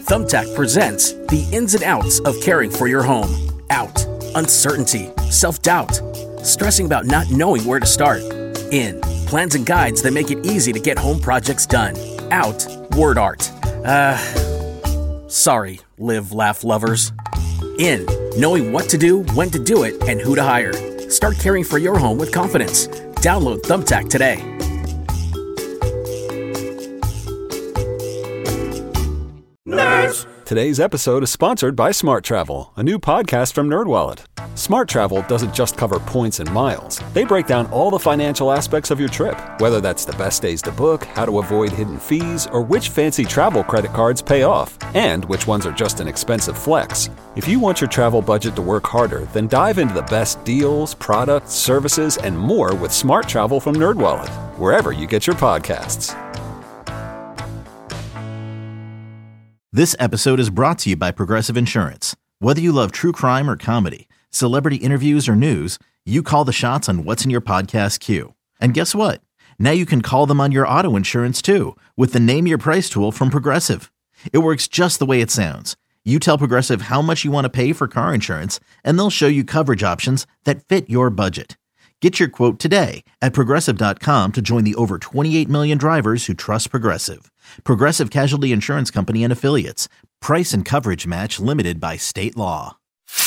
Thumbtack presents the ins and outs of caring for your home. Out, uncertainty, self-doubt, stressing about not knowing where to start. In, plans and guides that make it easy to get home projects done. Out, word art. Sorry, live, laugh lovers. In, knowing what to do, when to do it, and who to hire. Start caring for your home with confidence. Download Thumbtack today. Nerds! Today's episode is sponsored by Smart Travel, a new podcast from NerdWallet. Smart Travel doesn't just cover points and miles. They break down all the financial aspects of your trip, whether that's the best days to book, how to avoid hidden fees, or which fancy travel credit cards pay off, and which ones are just an expensive flex. If you want your travel budget to work harder, then dive into the best deals, products, services, and more with Smart Travel from NerdWallet, wherever you get your podcasts. This episode is brought to you by Progressive Insurance. Whether you love true crime or comedy, celebrity interviews or news, you call the shots on what's in your podcast queue. And guess what? Now you can call them on your auto insurance too with the Name Your Price tool from Progressive. It works just the way it sounds. You tell Progressive how much you want to pay for car insurance, and they'll show you coverage options that fit your budget. Get your quote today at Progressive.com to join the over 28 million drivers who trust Progressive. Progressive Casualty Insurance Company and Affiliates. Price and coverage match limited by state law.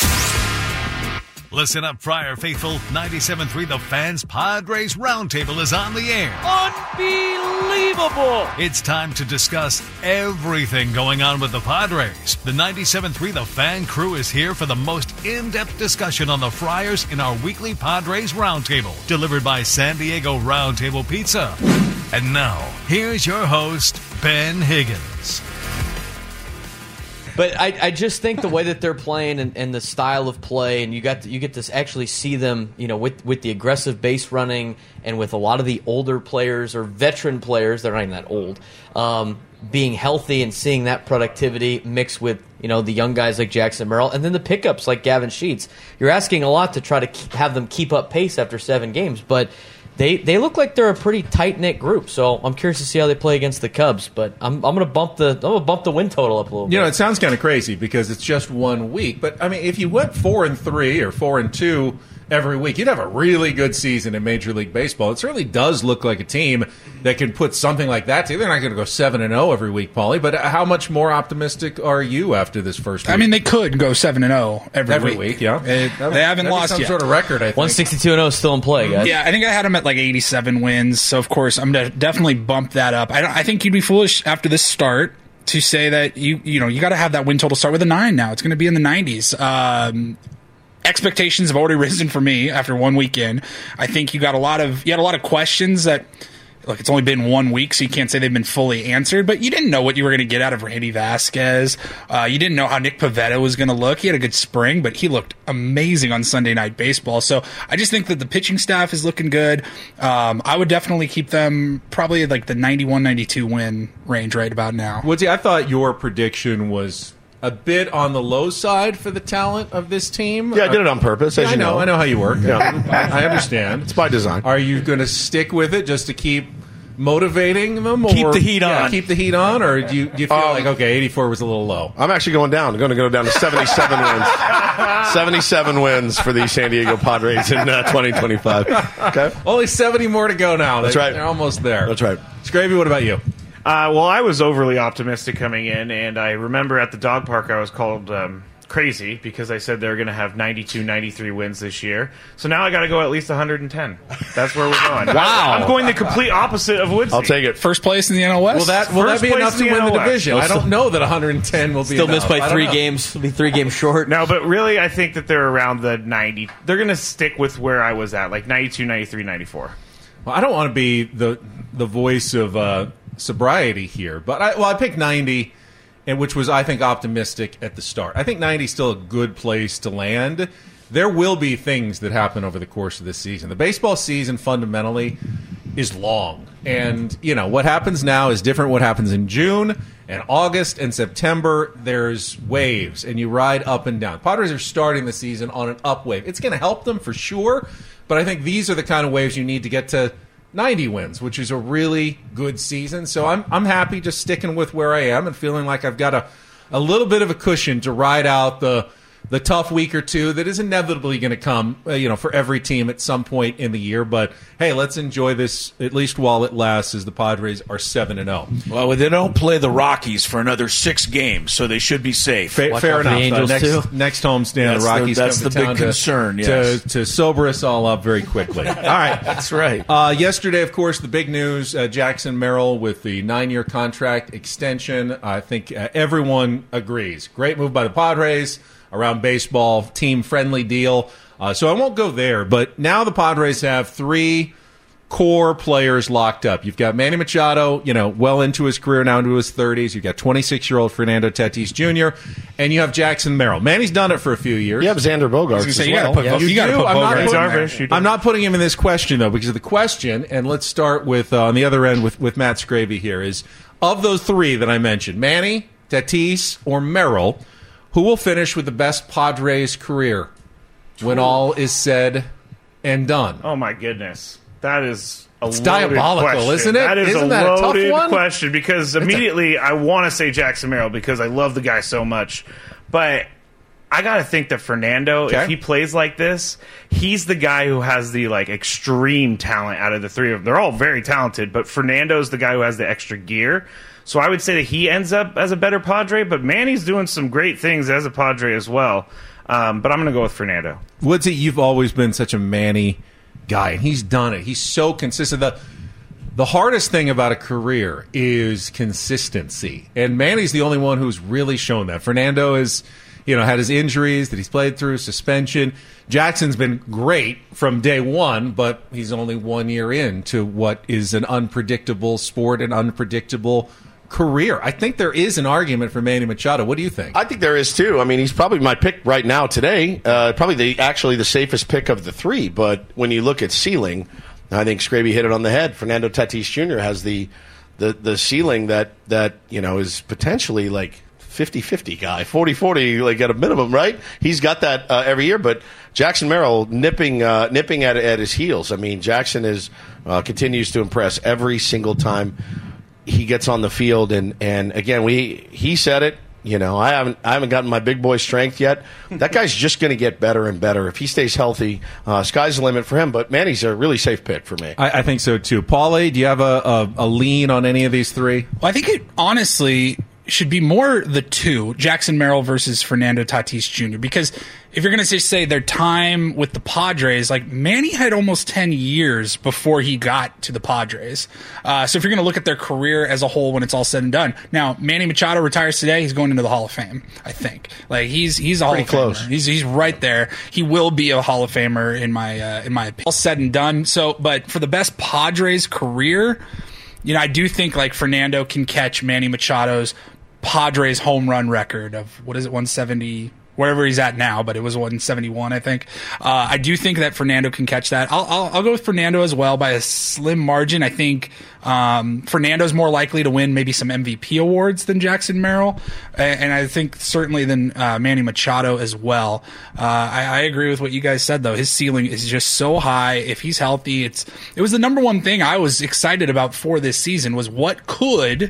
Listen up, Friar Faithful. 97.3 The Fans Padres Roundtable is on the air. Unbelievable! It's time to discuss everything going on with the Padres. The 97.3 The Fan crew is here for the most in-depth discussion on the Friars in our weekly Padres Roundtable, delivered by San Diego Roundtable Pizza. And now, here's your host, Ben Higgins. But I just think the way that they're playing and the style of play, and you get to actually see them, with the aggressive base running and with a lot of the older players or veteran players, they're not even that old, being healthy and seeing that productivity mixed with the young guys like Jackson Merrill, and then the pickups like Gavin Sheets. You're asking a lot to try to have them keep up pace after 7 games, but They look like they're a pretty tight-knit group, so I'm curious to see how they play against the Cubs. But I'm going to bump the win total up a little bit. It sounds kind of crazy because it's just 1 week. But I mean, if you went 4-3 or 4-2 every week, you'd have a really good season in Major League Baseball. It certainly does look like a team that can put something like that together. They're not going to go 7-0 every week, Paulie. But how much more optimistic are you after this first week? I mean, they could go 7-0 every week. Yeah, they haven't lost some yet. Sort of record, I think. 162-0 is still in play, guys. Yeah, I think I had them at like 87 wins. So of course, I'm going to definitely bump that up. I think you'd be foolish after this start to say that you got to have that win total start with a 9 now. It's going to be in the 90s. Expectations have already risen for me after 1 weekend. I think you had a lot of questions that, look, it's only been 1 week, so you can't say they've been fully answered, but you didn't know what you were going to get out of Randy Vasquez. You didn't know how Nick Pivetta was going to look. He had a good spring, but he looked amazing on Sunday Night Baseball. So I just think that the pitching staff is looking good. I would definitely keep them probably like the 91-92 win range right about now. Woodsy, I thought your prediction was a bit on the low side for the talent of this team. Yeah, I did it on purpose, as you know. I know how you work. Yeah. I understand. It's by design. Are you going to stick with it just to keep motivating them? Keep the heat on. Keep the heat on? Or do you feel like, okay, 84 was a little low? I'm actually going down. I'm going to go down to 77 wins. 77 wins for the San Diego Padres in 2025. Okay. Only 70 more to go now. That's right. They're almost there. That's right. Scravy, what about you? Well, I was overly optimistic coming in, and I remember at the dog park I was called crazy because I said they were going to have 92, 93 wins this year. So now I got to go at least 110. That's where we're going. Wow. I'm going the complete opposite of Woodsy. I'll take it. First place in the NL West? Will that be enough to win the division? I don't know that 110 will be Still enough. missed by 3 games. It'll be 3 games short. No, but really I think that they're around the 90. They're going to stick with where I was at, like 92, 93, 94. Well, I don't want to be the voice of sobriety here, but I picked 90, and which was, I think, optimistic at the start. I think 90 is still a good place to land. There will be things that happen over the course of this season. The baseball season fundamentally is long, and what happens now is different. What happens in June and August and September, there's waves, and you ride up and down. Padres are starting the season on an up wave. It's going to help them for sure, but I think these are the kind of waves you need to get to 90 wins, which is a really good season. So I'm happy just sticking with where I am and feeling like I've got a little bit of a cushion to ride out the tough week or two that is inevitably going to come, for every team at some point in the year. But hey, let's enjoy this at least while it lasts, as the Padres are 7-0. Well, they don't play the Rockies for another 6 games, so they should be safe. Fair enough. Next homestand, the Rockies. That's the big concern. Yes, to sober us all up very quickly. All right, that's right. Yesterday, of course, the big news: Jackson Merrill with the 9-year contract extension. I think everyone agrees. Great move by the Padres. Around baseball, team-friendly deal. So I won't go there, but now the Padres have 3 core players locked up. You've got Manny Machado, well into his career, now into his 30s. You've got 26-year-old Fernando Tatis Jr., and you have Jackson Merrill. Manny's done it for a few years. You have Xander Bogaerts as well. You got to put Bogaerts. I'm not putting him in this question, though, because of the question, and let's start with, on the other end, with Matt Scraby here, is of those 3 that I mentioned, Manny, Tatis, or Merrill, who will finish with the best Padres career when all is said and done? Oh, my goodness. That is a loaded diabolical, question. Isn't it? That is Isn't a that loaded a tough one? question because immediately I want to say Jackson Merrill because I love the guy so much. But I got to think that Fernando, if he plays like this, he's the guy who has the extreme talent out of the 3 of them. They're all very talented, but Fernando's the guy who has the extra gear. So I would say that he ends up as a better Padre, but Manny's doing some great things as a Padre as well. But I'm going to go with Fernando. Woodsy, you've always been such a Manny guy, and he's done it. He's so consistent. The hardest thing about a career is consistency, and Manny's the only one who's really shown that. Fernando has, had his injuries that he's played through, suspension. Jackson's been great from day one, but he's only 1 year into what is an unpredictable sport and unpredictable career. I think there is an argument for Manny Machado. What do you think? I think there is too. I mean, he's probably my pick right now today. Probably the safest pick of the 3. But when you look at ceiling, I think Scraby hit it on the head. Fernando Tatis Jr. has the ceiling that is potentially 50-50 guy, 40-40 at a minimum, right? He's got that every year, but Jackson Merrill nipping at his heels. I mean, Jackson continues to impress every single time he gets on the field, and again, he said it. I haven't gotten my big boy strength yet. That guy's just going to get better and better if he stays healthy. Sky's the limit for him. But Manny's a really safe pick for me. I think so too. Paulie, do you have a lean on any of these 3? Well, I think it honestly should be more the 2, Jackson Merrill versus Fernando Tatis Jr., because if you're going to say their time with the Padres, Manny had almost 10 years before he got to the Padres. So if you're going to look at their career as a whole when it's all said and done, now Manny Machado retires today, he's going into the Hall of Fame, I think. He's a Hall of Famer. He's right there. He will be a Hall of Famer in my opinion. All said and done. But for the best Padres career, I do think Fernando can catch Manny Machado's Padres home run record of 170, wherever he's at now, but it was 171, I think. I do think that Fernando can catch that. I'll go with Fernando as well by a slim margin. I think Fernando's more likely to win maybe some MVP awards than Jackson Merrill, and I think certainly than Manny Machado as well. I agree with what you guys said, though. His ceiling is just so high. If he's healthy, it was the number one thing I was excited about for this season was what could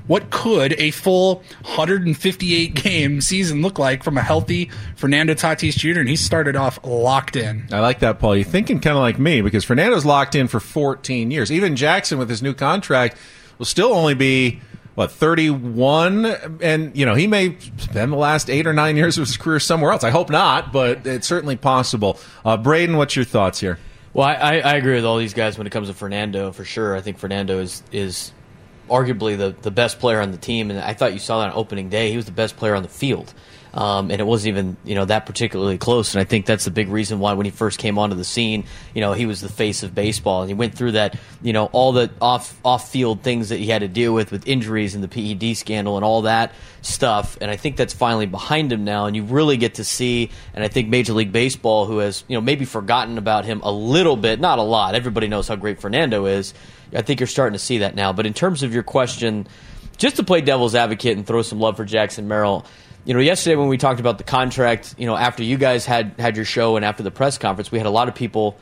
a full 158-game season look like from a healthy Fernando Tatis Jr., and he started off locked in. I like that, Paul. You're thinking kind of like me, because Fernando's locked in for 14 years. Even Jackson, with his new contract, will still only be, 31? And, he may spend the last 8 or 9 years of his career somewhere else. I hope not, but it's certainly possible. Braden, what's your thoughts here? Well, I agree with all these guys when it comes to Fernando, for sure. I think Fernando is arguably the best player on the team, and I thought you saw that on opening day. He was the best player on the field, and it wasn't even that particularly close. And I think that's the big reason why when he first came onto the scene, he was the face of baseball, and he went through that, all the off field things that he had to deal with injuries and the PED scandal and all that stuff. And I think that's finally behind him now, and you really get to see. And I think Major League Baseball, who has maybe forgotten about him a little bit, not a lot. Everybody knows how great Fernando is. I think you're starting to see that now. But in terms of your question, just to play devil's advocate and throw some love for Jackson Merrill, yesterday when we talked about the contract, after you guys had your show and after the press conference, we had a lot of people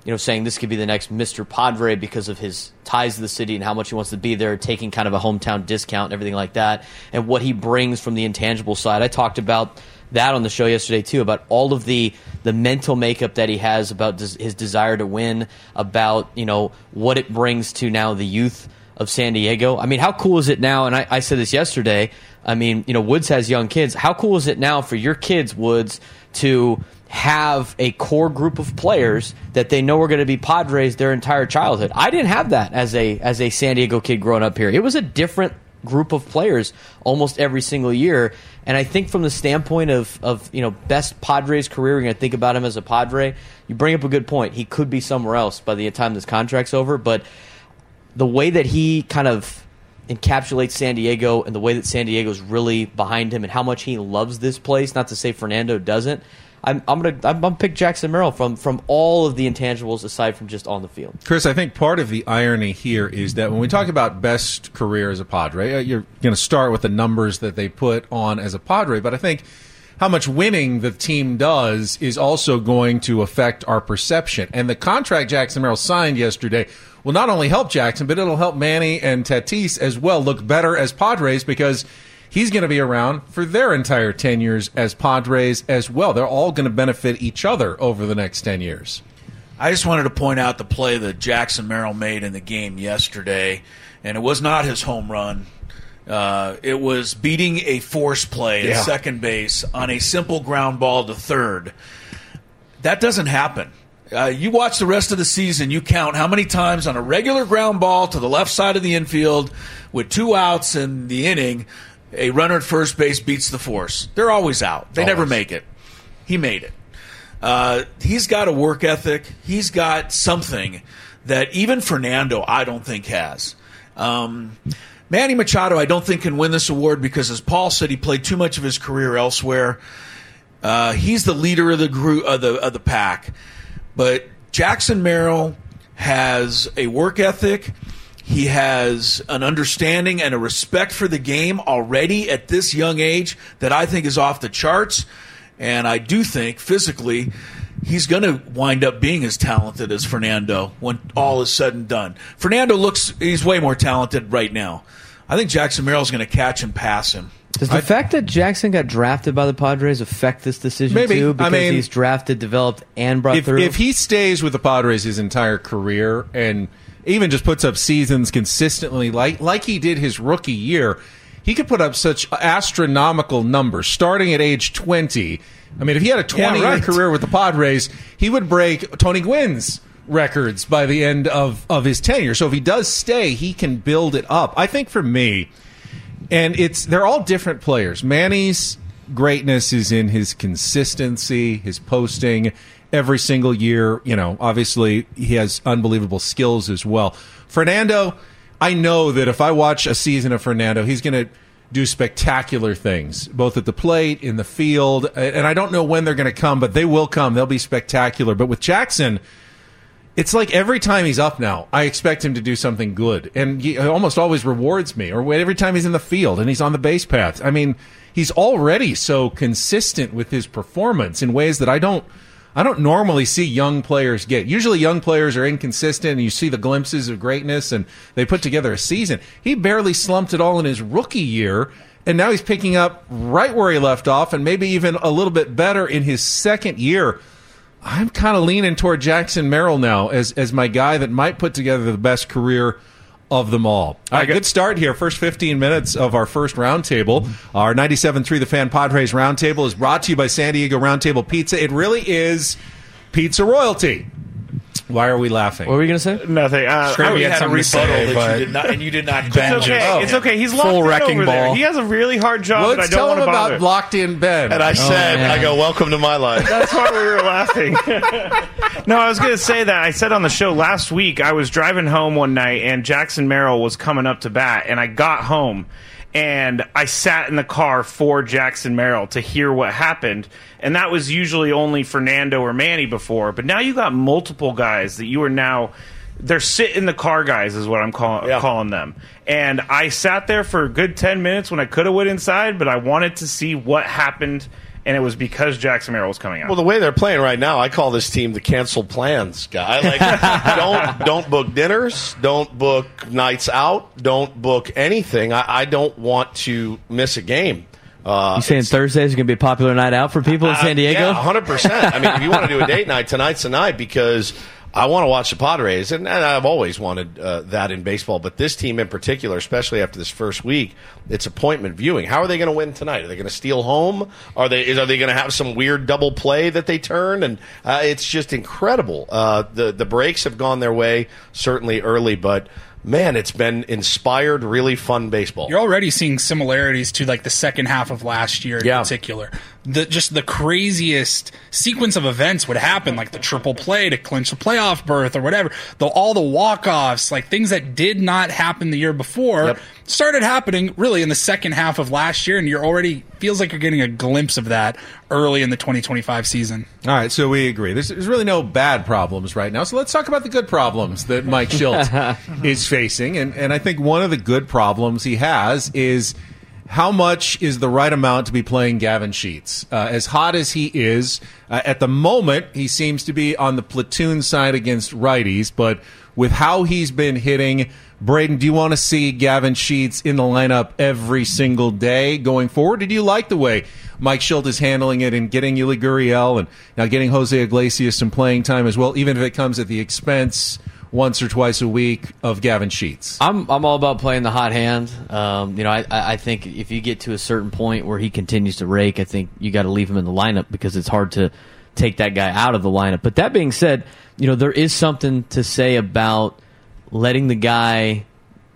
saying this could be the next Mr. Padre because of his ties to the city and how much he wants to be there, taking kind of a hometown discount and everything like that, and what he brings from the intangible side. I talked about that on the show yesterday too, about all of the mental makeup that he has, about his desire to win, about what it brings to now the youth of San Diego. I mean, how cool is it now? And I said this yesterday. I mean, Woods has young kids. How cool is it now for your kids, Woods, to have a core group of players that they know are going to be Padres their entire childhood? I didn't have that as a San Diego kid growing up here. It was a different group of players almost every single year. And I think from the standpoint of best Padres career, you're going to think about him as a Padre. You bring up a good point. He could be somewhere else by the time this contract's over. But the way that he kind of encapsulates San Diego and the way that San Diego's really behind him and how much he loves this place, not to say Fernando doesn't, I'm gonna pick Jackson Merrill from all of the intangibles aside from just on the field. Chris, I think part of the irony here is that when we talk about best career as a Padre, you're going to start with the numbers that they put on as a Padre, but I think how much winning the team does is also going to affect our perception. And the contract Jackson Merrill signed yesterday will not only help Jackson, but it'll help Manny and Tatis as well look better as Padres, because he's going to be around for their entire 10 years as Padres as well. They're all going to benefit each other over the next 10 years. I just wanted to point out the play that Jackson Merrill made in the game yesterday, and it was not his home run. It was beating a force play at second base on a simple ground ball to third. That doesn't happen. You watch the rest of the season, you count how many times on a regular ground ball to the left side of the infield with 2 outs in the inning, a runner at first base beats the force. They're always out. They never make it. He made it. He's got a work ethic. He's got something that even Fernando, I don't think, has. Manny Machado, I don't think, can win this award because, as Paul said, he played too much of his career elsewhere. He's the leader of the group of the pack. But Jackson Merrill has a work ethic. He has an understanding and a respect for the game already at this young age that I think is off the charts. And I do think physically he's going to wind up being as talented as Fernando when all is said and done. Fernando he's way more talented right now. I think Jackson Merrill is going to catch and pass him. Does the fact that Jackson got drafted by the Padres affect this decision too? Because he's drafted, developed, and brought through? If he stays with the Padres his entire career and even just puts up seasons consistently like he did his rookie year, he could put up such astronomical numbers starting at age 20. I mean, if he had a 20-year career with the Padres, he would break Tony Gwynn's records by the end of his tenure. So if he does stay, he can build it up. I think for me, and they're all different players. Manny's greatness is in his consistency, his posting every single year. Obviously he has unbelievable skills as well. Fernando, I know that if I watch a season of Fernando, he's going to do spectacular things, both at the plate, in the field, and I don't know when they're going to come, but they will come. They'll be spectacular. But with Jackson, it's like every time he's up now, I expect him to do something good. And he almost always rewards me. Or every time he's in the field and he's on the base path. I mean, he's already so consistent with his performance in ways that I don't normally see young players get. Usually young players are inconsistent and you see the glimpses of greatness and they put together a season. He barely slumped at all in his rookie year, and now he's picking up right where he left off and maybe even a little bit better in his second year. I'm kind of leaning toward Jackson Merrill now as my guy that might put together the best career of them all. All right, good start here. First 15 minutes of our first roundtable. Our 97.3 The Fan Padres roundtable is brought to you by San Diego Roundtable Pizza. It really is pizza royalty. Why are we laughing? What were we going to say? Nothing. We had a rebuttal and you did not. It's okay. It's okay. He's locked Full in wrecking over ball. there. He has a really hard job, Let's but I don't tell want him to bother. about Locked In Ben. And I said, I go, welcome to my life. That's why we were laughing. No, I was going to say that. I said on the show last week, I was driving home one night, and Jackson Merrill was coming up to bat, and I got home, and I sat in the car for Jackson Merrill to hear what happened. And that was usually only Fernando or Manny before. But now you got multiple guys that you are now... They're sit-in-the-car guys is what I'm calling them. And I sat there for a good 10 minutes when I could have went inside, but I wanted to see what happened and it was because Jackson Merrill was coming out. Well, the way they're playing right now, I call this team the canceled plans guy. Like, don't book dinners, don't book nights out, don't book anything. I don't want to miss a game. You saying Thursdays is going to be a popular night out for people in San Diego? Yeah, 100%. I mean, if you want to do a date night, tonight's the night, because I want to watch the Padres, and I've always wanted that in baseball. But this team in particular, especially after this first week, it's appointment viewing. How are they going to win tonight? Are they going to steal home? Are they going to have some weird double play that they turn? And it's just incredible. The breaks have gone their way, certainly early, but man, it's been inspired, really fun baseball. You're already seeing similarities to like the second half of last year in particular. Just the craziest sequence of events would happen, like the triple play to clinch a playoff berth or whatever. All the walk-offs, like things that did not happen the year before, started happening really in the second half of last year, and you're already feels like you're getting a glimpse of that early in the 2025 season. All right, so we agree. There's really no bad problems right now. So let's talk about the good problems that Mike Shildt is facing. And I think one of the good problems he has is how much is the right amount to be playing Gavin Sheets. As hot as he is, at the moment, he seems to be on the platoon side against righties, but with how he's been hitting, Braden, do you want to see Gavin Sheets in the lineup every single day going forward? Did you like the way Mike Shildt is handling it and getting Yuli Gurriel and now getting Jose Iglesias some playing time as well, even if it comes at the expense once or twice a week of Gavin Sheets? I'm all about playing the hot hand. I think if you get to a certain point where he continues to rake, I think you got to leave him in the lineup because it's hard to take that guy out of the lineup. But that being said, there is something to say about letting the guy,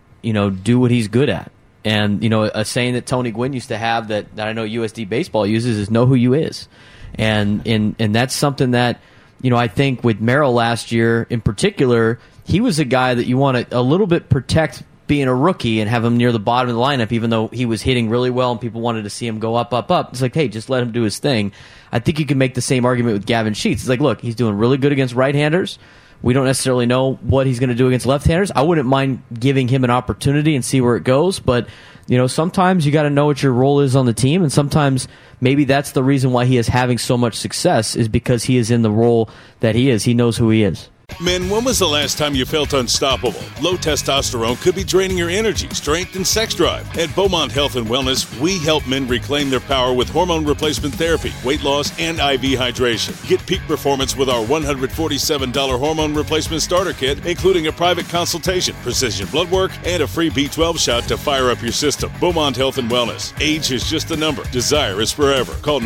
do what he's good at. And, a saying that Tony Gwynn used to have that I know USD Baseball uses is know who you is. And that's something that, I think with Merrill last year in particular, he was a guy that you want to a little bit protect being a rookie and have him near the bottom of the lineup, even though he was hitting really well and people wanted to see him go up, up, up. It's like, hey, just let him do his thing. I think you can make the same argument with Gavin Sheets. It's like, look, he's doing really good against right-handers. We don't necessarily know what he's going to do against left-handers. I wouldn't mind giving him an opportunity and see where it goes, but sometimes you got to know what your role is on the team, and sometimes maybe that's the reason why he is having so much success is because he is in the role that he is. He knows who he is. Men, when was the last time you felt unstoppable? Low testosterone could be draining your energy, strength, and sex drive. At Beaumont Health and Wellness, we help men reclaim their power with hormone replacement therapy, weight loss, and IV hydration. Get peak performance with our $147 hormone replacement starter kit, including a private consultation, precision blood work, and a free B12 shot to fire up your system. Beaumont Health and Wellness. Age is just a number. Desire is forever. Call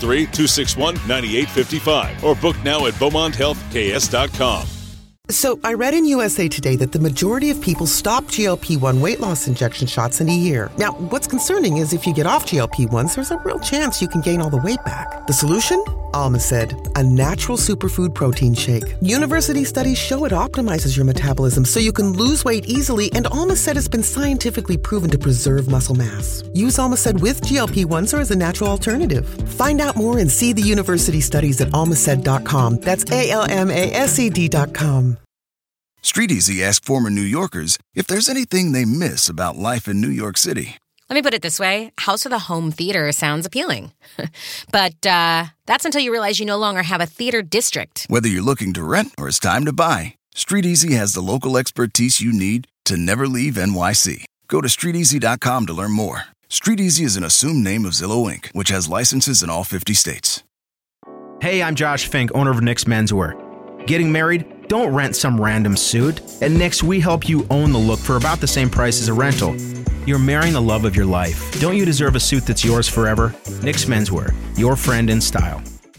913-261-9855 or book now at BeaumontHealthKS.com. So I read in USA Today that the majority of people stop GLP-1 weight loss injection shots in a year. Now, what's concerning is if you get off GLP-1s, there's a real chance you can gain all the weight back. The solution? Alma said, a natural superfood protein shake. University studies show it optimizes your metabolism so you can lose weight easily, and Alma said it's been scientifically proven to preserve muscle mass. Use Alma said with GLP-1s or as a natural alternative. Find out more and see the university studies at almaced.com. That's ALMASED.com. StreetEasy asked former New Yorkers if there's anything they miss about life in New York City. Let me put it this way. House with a home theater sounds appealing. But that's until you realize you no longer have a theater district. Whether you're looking to rent or it's time to buy, StreetEasy has the local expertise you need to never leave NYC. Go to StreetEasy.com to learn more. StreetEasy is an assumed name of Zillow Inc., which has licenses in all 50 states. Hey, I'm Josh Fink, owner of Nick's Menswear. Getting married? Don't rent some random suit. At Nick's, we help you own the look for about the same price as a rental. You're marrying the love of your life. Don't you deserve a suit that's yours forever? Nick's Menswear, your friend in style.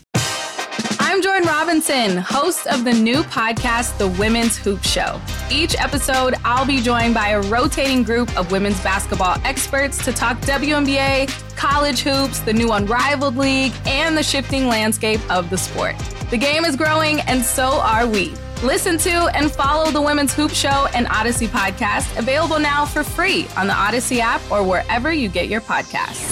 I'm Jordan Robinson, host of the new podcast, The Women's Hoop Show. Each episode, I'll be joined by a rotating group of women's basketball experts to talk WNBA, college hoops, the new Unrivaled League, and the shifting landscape of the sport. The game is growing, and so are we. Listen to and follow the Women's Hoop Show and Odyssey podcast, available now for free on the Odyssey app or wherever you get your podcasts.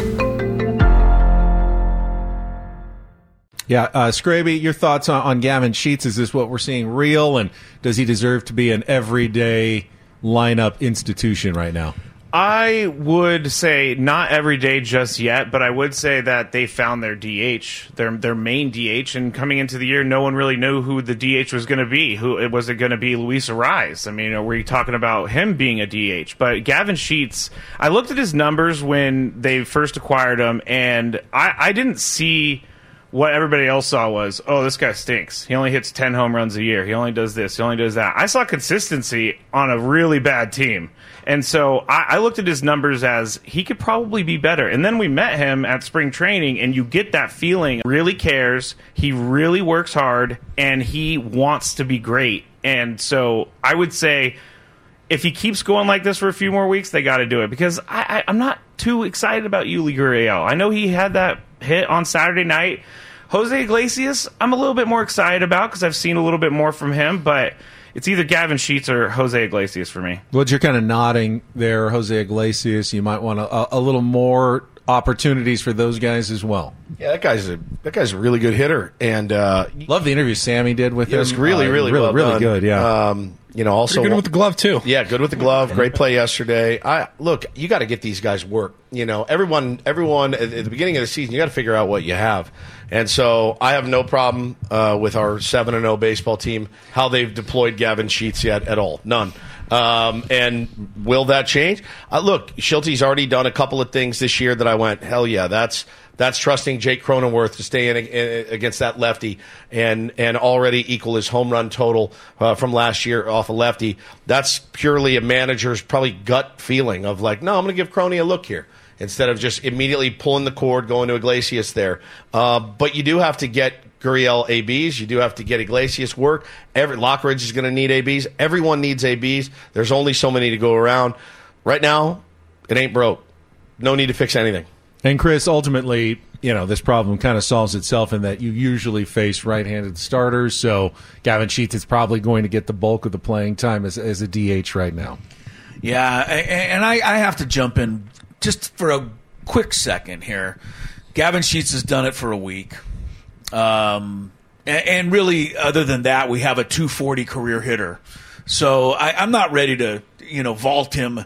Yeah, Scraby, your thoughts on Gavin Sheets? Is this what we're seeing real, and does he deserve to be an everyday lineup institution right now? I would say not every day just yet, but I would say that they found their DH, their main DH, and coming into the year, no one really knew who the DH was going to be. Was it going to be Luis Arraez? I mean, were you talking about him being a DH? But Gavin Sheets, I looked at his numbers when they first acquired him, and I didn't see what everybody else saw was, oh, this guy stinks. He only hits 10 home runs a year. He only does this. He only does that. I saw consistency on a really bad team. And so I looked at his numbers as he could probably be better. And then we met him at spring training, and you get that feeling. He really cares. He really works hard, and he wants to be great. And so I would say if he keeps going like this for a few more weeks, they got to do it. Because I'm not too excited about Yuli Gurriel. I know he had that hit on Saturday night. Jose Iglesias, I'm a little bit more excited about because I've seen a little bit more from him, but it's either Gavin Sheets or Jose Iglesias for me. Well, you're kind of nodding there, Jose Iglesias. You might want a little more opportunities for those guys as well. Yeah, that guy's a really good hitter, and love the interview Sammy did with him. It was really well really done. Good. Yeah, also pretty good with the glove too. Yeah, good with the glove. Great play yesterday. Look, you got to get these guys work. Everyone at the beginning of the season, you got to figure out what you have. And so I have no problem with our 7-0 baseball team, how they've deployed Gavin Sheets yet at all. None. And will that change? Look, Schilte's already done a couple of things this year that I went, hell yeah, that's trusting Jake Cronenworth to stay in against that lefty and already equal his home run total from last year off a lefty. That's purely a manager's probably gut feeling of like, no, I'm going to give Croney a look here, instead of just immediately pulling the cord, going to Iglesias there. But you do have to get Gurriel ABs. You do have to get Iglesias work. Lockridge is going to need ABs. Everyone needs ABs. There's only so many to go around. Right now, it ain't broke. No need to fix anything. And Chris, ultimately, this problem kind of solves itself in that you usually face right-handed starters. So Gavin Sheets is probably going to get the bulk of the playing time as a DH right now. Yeah, and I have to jump in just for a quick second here. Gavin Sheets has done it for a week. And really, other than that, we have a 240 career hitter. So I'm not ready to, vault him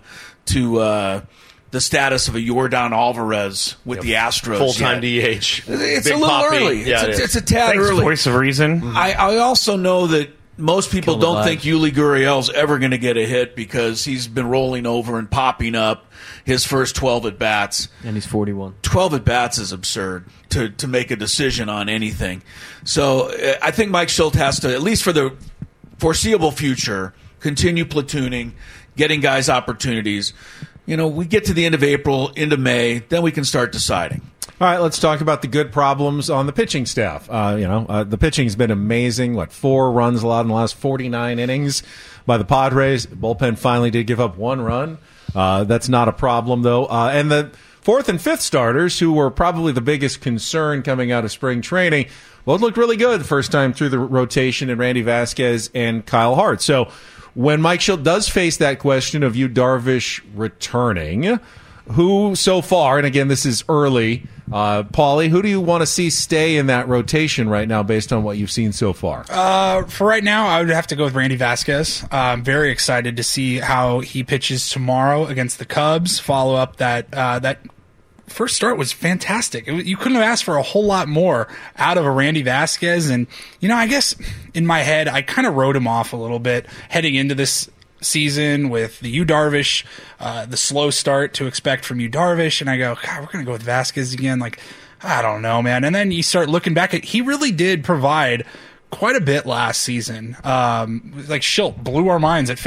to the status of a Yordan Alvarez with the Astros. Full-time DH. It's a little early. Yeah, it's a tad Thanks, early. Voice of reason. I also know that most people don't think Yuli Gurriel's ever going to get a hit because he's been rolling over and popping up his first 12 at-bats. And he's 41. 12 at-bats is absurd to make a decision on anything. So I think Mike Schilt has to, at least for the foreseeable future, continue platooning, getting guys opportunities. We get to the end of April, into May, then we can start deciding. All right, let's talk about the good problems on the pitching staff. The pitching's been amazing. 4 runs allowed in the last 49 innings by the Padres. The bullpen finally did give up 1 run. That's not a problem, though. And the 4th and 5th starters, who were probably the biggest concern coming out of spring training, both looked really good the first time through the rotation in Randy Vasquez and Kyle Hart. So when Mike Schilt does face that question of Yu Darvish returning, who so far, and again, this is early, Paulie, who do you want to see stay in that rotation right now based on what you've seen so far? For right now, I would have to go with Randy Vasquez. I'm very excited to see how he pitches tomorrow against the Cubs. Follow up that first start was fantastic. You couldn't have asked for a whole lot more out of a Randy Vasquez. And, I guess in my head, I kind of wrote him off a little bit heading into this season with the Yu Darvish, the slow start to expect from Yu Darvish. And I go, God, we're going to go with Vasquez again. I don't know, man. And then you start looking back he really did provide quite a bit last season. Schilt blew our minds at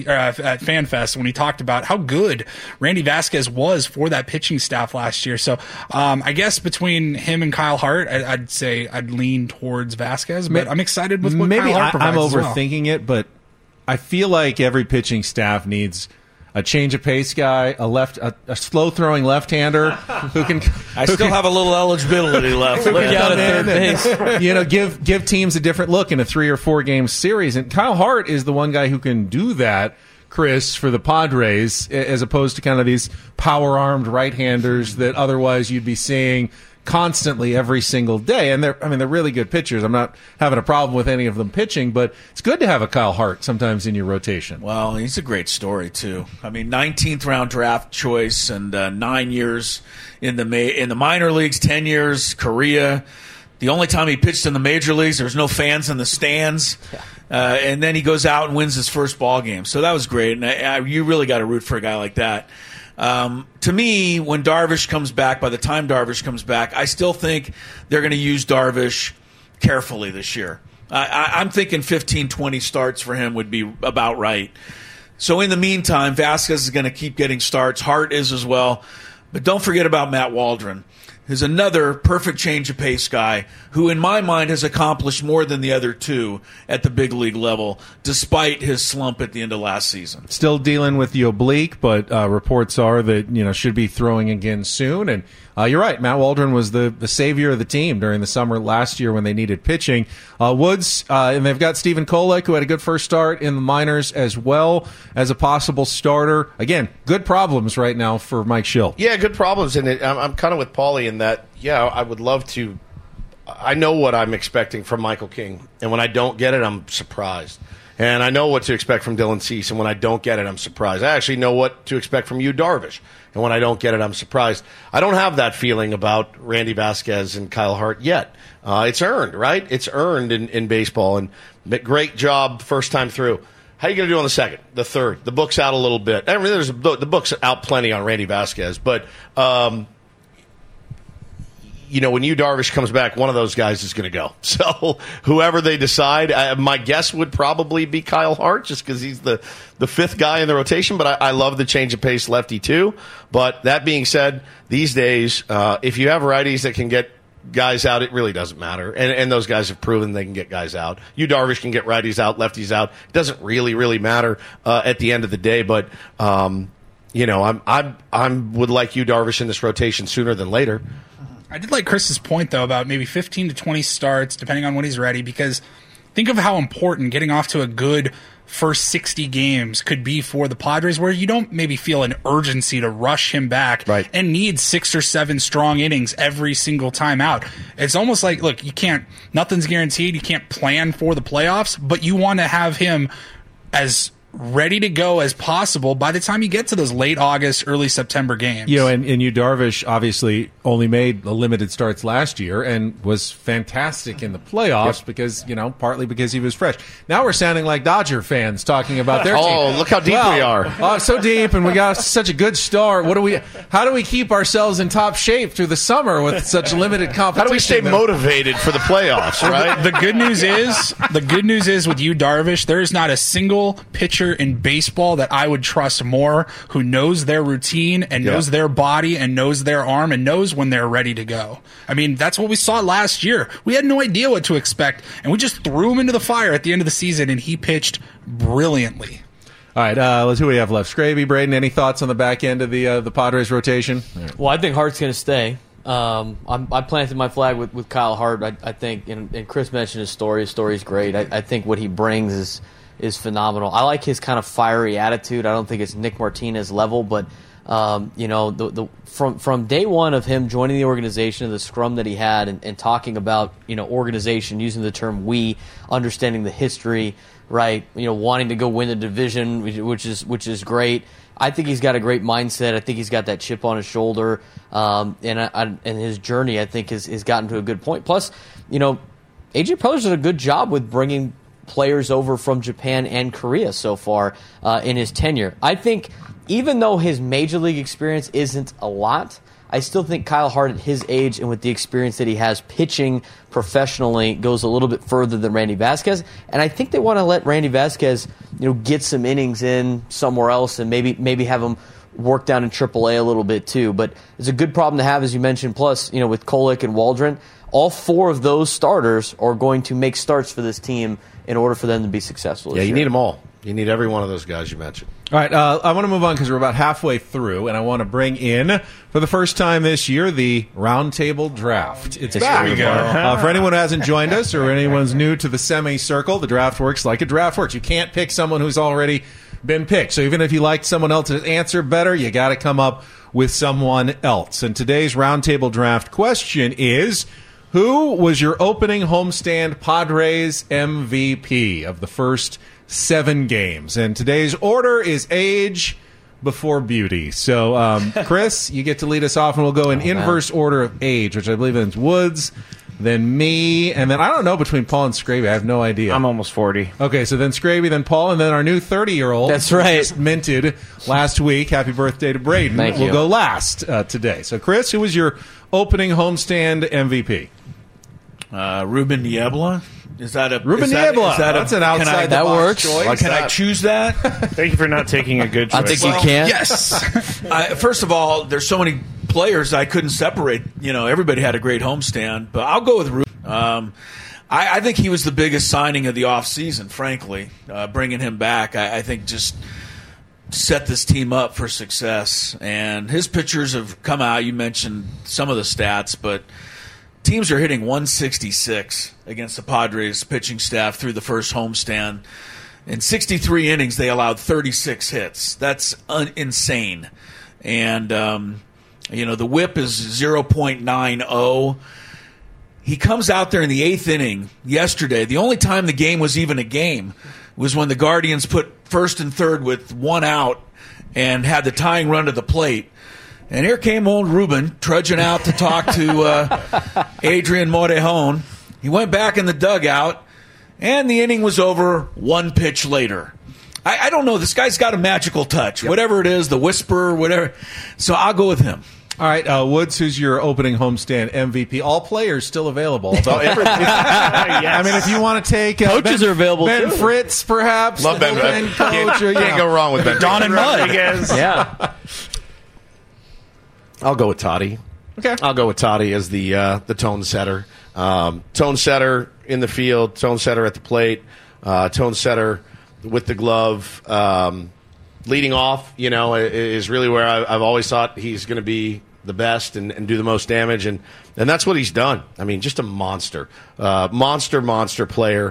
FanFest when he talked about how good Randy Vasquez was for that pitching staff last year. So I guess between him and Kyle Hart, I'd say I'd lean towards Vasquez, but I'm excied with what Kyle Hart provides. I'm overthinking it, but I feel like every pitching staff needs a change of pace guy, a slow throwing left-hander who can. I still have a little eligibility left. Look out at third base. Give teams a different look in a 3 or 4 game series, and Kyle Hart is the one guy who can do that, Chris, for the Padres, as opposed to kind of these power-armed right-handers that otherwise you'd be seeing constantly every single day. And they're really good pitchers. I'm not having a problem with any of them pitching, but it's good to have a Kyle Hart sometimes in your rotation. Well, he's a great story too. 19th round draft choice and 9 years in the minor leagues, 10 years Korea. The only time he pitched in the major leagues, there's no fans in the stands. And then he goes out and wins his first ball game. So that was great. And you really got to root for a guy like that. To me, when Darvish comes back, by the time Darvish comes back, I still think they're going to use Darvish carefully this year. I'm thinking 15, 20 starts for him would be about right. So in the meantime, Vasquez is going to keep getting starts. Hart is as well. But don't forget about Matt Waldron, who's another perfect change of pace guy who, in my mind, has accomplished more than the other two at the big league level, despite his slump at the end of last season. Still dealing with the oblique, but reports are that should be throwing again soon. And you're right, Matt Waldron was the savior of the team during the summer last year when they needed pitching. Woods, and they've got Stephen Kolek, who had a good first start in the minors as well as a possible starter. Again, good problems right now for Mike Schill. Yeah, good problems. And I'm kind of with Paulie in that, I would love to. I know what I'm expecting from Michael King, and when I don't get it, I'm surprised. And I know what to expect from Dylan Cease, and when I don't get it, I'm surprised. I actually know what to expect from Yu Darvish, and when I don't get it, I'm surprised. I don't have that feeling about Randy Vasquez and Kyle Hart yet. It's earned, right? It's earned in baseball, and great job first time through. How are you going to do on the second, the third? The book's out a little bit. The book's out plenty on Randy Vasquez, but when Yu Darvish comes back, one of those guys is going to go. So whoever they decide, my guess would probably be Kyle Hart, just because he's the fifth guy in the rotation. But I love the change of pace lefty too. But that being said, these days, if you have righties that can get guys out, it really doesn't matter. And those guys have proven they can get guys out. Yu Darvish can get righties out, lefties out. It doesn't really matter at the end of the day. But I would like Yu Darvish in this rotation sooner than later. I did like Chris's point, though, about maybe 15 to 20 starts, depending on when he's ready, because think of how important getting off to a good first 60 games could be for the Padres, where you don't maybe feel an urgency to rush him back and need 6 or 7 strong innings every single time out. It's almost like, look, nothing's guaranteed. You can't plan for the playoffs, but you want to have him as ready to go as possible by the time you get to those late August, early September games. And Yu Darvish obviously only made the limited starts last year and was fantastic in the playoffs because, partly because he was fresh. Now we're sounding like Dodger fans talking about their team. Oh, look how deep we are. So deep, and we got such a good start. How do we keep ourselves in top shape through the summer with such limited competition? How do we stay motivated for the playoffs, right? The good news is with Yu Darvish, there is not a single pitcher in baseball that I would trust more, who knows their routine and knows their body and knows their arm and knows when they're ready to go. That's what we saw last year. We had no idea what to expect, and we just threw him into the fire at the end of the season, and he pitched brilliantly. All right, let's see what we have left. Scravy, Braden, any thoughts on the back end of the Padres rotation? Well, I think Hart's going to stay. I planted my flag with Kyle Hart. I think, and Chris mentioned his story. His story's great. I think what he brings is phenomenal. I like his kind of fiery attitude. I don't think it's Nick Martinez level, but from day one of him joining the organization, the scrum that he had, and talking about organization, using the term "we," understanding the history, right? Wanting to go win the division, which is great. I think he's got a great mindset. I think he's got that chip on his shoulder, and his journey, I think, has gotten to a good point. Plus, AJ Preller's did a good job with bringing players over from Japan and Korea so far in his tenure. I think even though his major league experience isn't a lot, I still think Kyle Hart at his age and with the experience that he has pitching professionally goes a little bit further than Randy Vasquez. And I think they want to let Randy Vasquez, get some innings in somewhere else and maybe have him work down in AAA a little bit too. But it's a good problem to have, as you mentioned. Plus, with Kolek and Waldron, all 4 of those starters are going to make starts for this team in order for them to be successful. Yeah, you need them all. You need every one of those guys you mentioned. All right, I want to move on because we're about halfway through, and I want to bring in, for the first time this year, the Roundtable Draft. It's back. Here we go. For anyone who hasn't joined us or anyone's new to the semicircle, the draft works like a draft works. You can't pick someone who's already been picked. So even if you liked someone else's answer better, you got to come up with someone else. And today's roundtable draft question is, who was your opening homestand Padres MVP of the first 7 games? And today's order is age before beauty. So, Chris, you get to lead us off, and we'll go in inverse order of age, which I believe is Woods, then me, and then I don't know between Paul and Scraby. I have no idea. I'm almost 40. Okay, so then Scraby, then Paul, and then our new 30-year-old. That's right. Just minted last week. Happy birthday to Braden. Thank We'll you. go last today. So, Chris, who was your opening homestand MVP? Ruben Niebla. Is that a Ruben is that- Niebla? is that a- That's an can I- outside the that box works. choice. Can I choose that? Thank you for not taking a good choice. I think you can. Yes. First of all, there's so many players I couldn't separate. Everybody had a great homestand, but I'll go with Ruben. I think he was the biggest signing of the offseason, frankly. Bringing him back, I think just set this team up for success. And his pitchers have come out. You mentioned some of the stats, but teams are hitting 166 against the Padres pitching staff through the first homestand. In 63 innings, they allowed 36 hits. That's insane. And, the whip is 0.90. He comes out there in the 8th inning yesterday. The only time the game was even a game was when the Guardians put first and third with 1 out and had the tying run to the plate. And here came old Ruben trudging out to talk to Adrian Morejon. He went back in the dugout, and the inning was over 1 pitch later. I don't know. This guy's got a magical touch. Yep. Whatever it is, the whisper, whatever. So I'll go with him. All right, Woods, who's your opening homestand MVP? All players still available. Although Yes. I mean, if you want to take Coaches are available, Ben too. Fritz, perhaps. Love Ben. bullpen coach, or, Can't go wrong with Ben. Don and Mud. Rodriguez. Yeah. I'll go with Toddy. Okay. I'll go with Toddy as the tone setter. Tone setter in the field, tone setter at the plate, tone setter with the glove. Leading off, is really where I've always thought he's going to be the best and do the most damage, and that's what he's done. I mean, just a monster player.